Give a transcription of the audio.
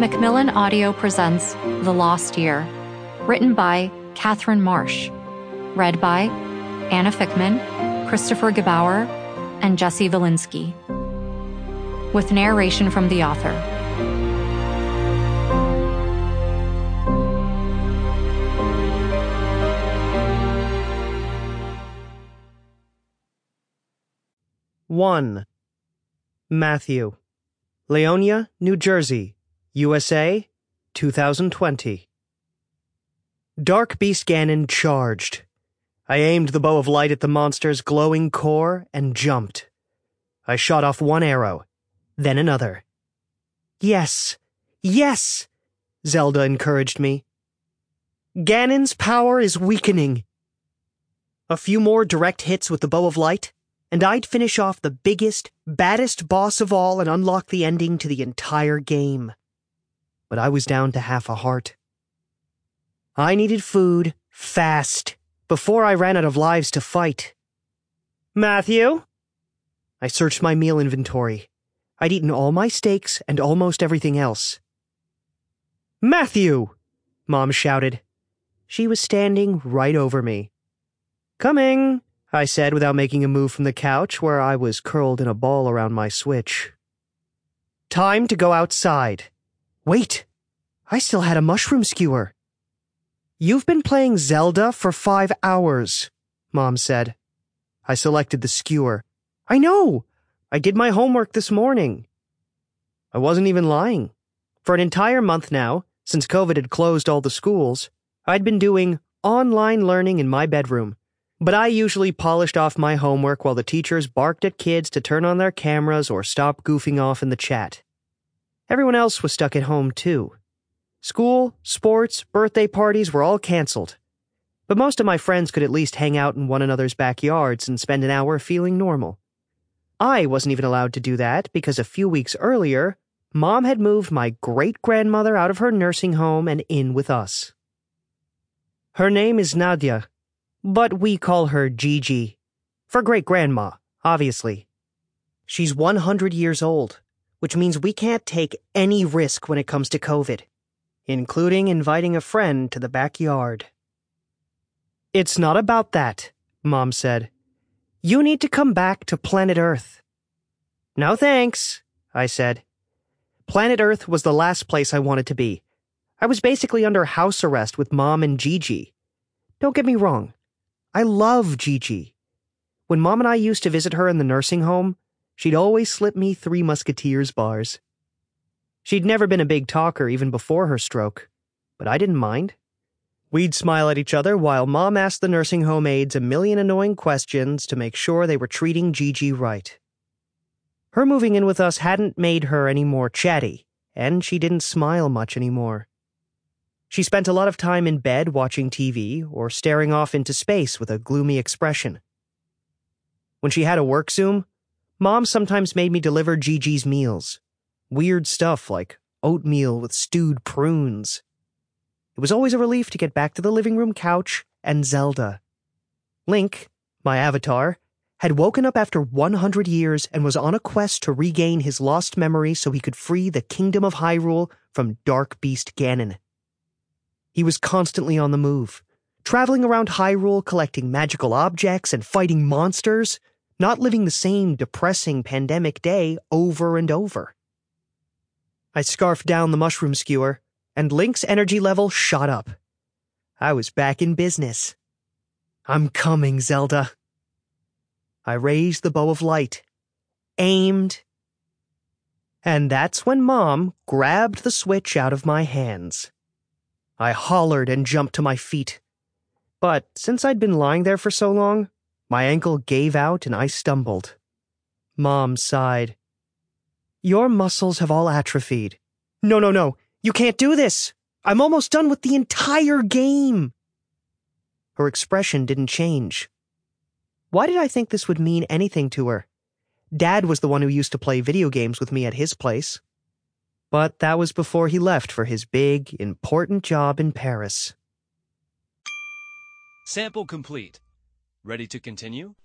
Macmillan Audio presents The Lost Year, written by Catherine Marsh, read by Anna Fickman, Christopher Gebauer, and Jesse Valinsky, with narration from the author. One. Matthew. Leonia, New Jersey, USA, 2020. Dark Beast Ganon charged. I aimed the bow of light at the monster's glowing core and jumped. I shot off one arrow, then another. Yes! Yes! Zelda encouraged me. Ganon's power is weakening. A few more direct hits with the bow of light, and I'd finish off the biggest, baddest boss of all and unlock the ending to the entire game. But I was down to half a heart. I needed food, fast, before I ran out of lives to fight. Matthew? I searched my meal inventory. I'd eaten all my steaks and almost everything else. Matthew! Mom shouted. She was standing right over me. Coming, I said without making a move from the couch where I was curled in a ball around my Switch. Time to go outside. Wait, I still had a mushroom skewer. You've been playing Zelda for 5 hours, Mom said. I selected the skewer. I know! I did my homework this morning. I wasn't even lying. For an entire month now, since COVID had closed all the schools, I'd been doing online learning in my bedroom. But I usually polished off my homework while the teachers barked at kids to turn on their cameras or stop goofing off in the chat. Everyone else was stuck at home too. School, sports, birthday parties were all canceled. But most of my friends could at least hang out in one another's backyards and spend an hour feeling normal. I wasn't even allowed to do that because a few weeks earlier, Mom had moved my great-grandmother out of her nursing home and in with us. Her name is Nadia, but we call her Gigi. For great-grandma, obviously. She's 100 years old, which means we can't take any risk when it comes to COVID, including inviting a friend to the backyard. It's not about that, Mom said. You need to come back to planet Earth. No thanks, I said. Planet Earth was the last place I wanted to be. I was basically under house arrest with Mom and Gigi. Don't get me wrong. I love Gigi. When Mom and I used to visit her in the nursing home, she'd always slip me 3 Musketeers bars. She'd never been a big talker even before her stroke, but I didn't mind. We'd smile at each other while Mom asked the nursing home aides a million annoying questions to make sure they were treating Gigi right. Her moving in with us hadn't made her any more chatty, and she didn't smile much anymore. She spent a lot of time in bed watching TV or staring off into space with a gloomy expression. When she had a work Zoom, Mom sometimes made me deliver Gigi's meals. Weird stuff like oatmeal with stewed prunes. It was always a relief to get back to the living room couch and Zelda. Link, my avatar, had woken up after 100 years and was on a quest to regain his lost memory so he could free the Kingdom of Hyrule from Dark Beast Ganon. He was constantly on the move, traveling around Hyrule collecting magical objects and fighting monsters, not living the same depressing pandemic day over and over. I scarfed down the mushroom skewer, and Link's energy level shot up. I was back in business. I'm coming, Zelda. I raised the bow of light, aimed, and that's when Mom grabbed the Switch out of my hands. I hollered and jumped to my feet. But since I'd been lying there for so long, my ankle gave out and I stumbled. Mom sighed. Your muscles have all atrophied. No, you can't do this. I'm almost done with the entire game. Her expression didn't change. Why did I think this would mean anything to her? Dad was the one who used to play video games with me at his place. But that was before he left for his big, important job in Paris. Sample complete. Ready to continue?